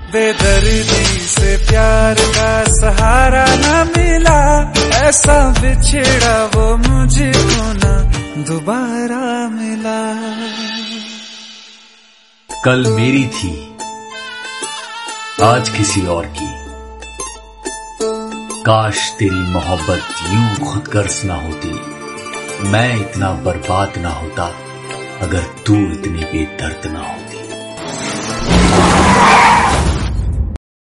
बेदर्दी से प्यार का सहारा न मिला, ऐसा बिछड़ा वो मुझको ना दोबारा मिला। कल मेरी थी, आज किसी और की। काश तेरी मोहब्बत यूं खुदगर्ज ना होती, मैं इतना बर्बाद ना होता, अगर तू इतनी बेदर्द ना होती।